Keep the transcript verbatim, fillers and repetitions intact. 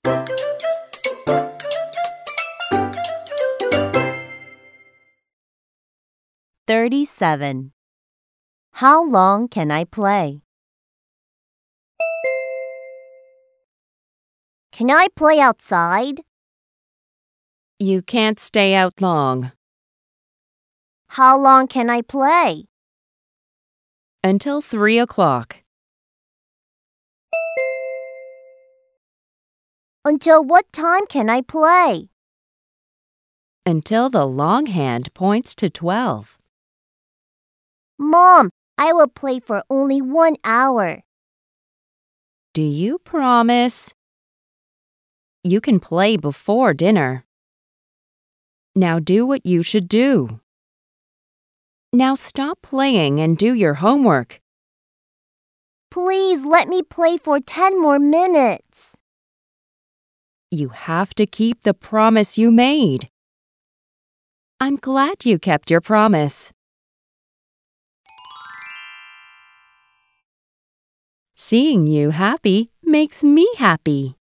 thirty-seven. How long can I play? Can I play outside? You can't stay out long. How long can I play? Until three o'clock. Until what time can I play? Until the long hand points to twelve. Mom, I will play for only one hour. Do you promise? You can play before dinner. Now do what you should do. Now stop playing and do your homework. Please let me play for ten more minutes. You have to keep the promise you made. I'm glad you kept your promise. Seeing you happy makes me happy.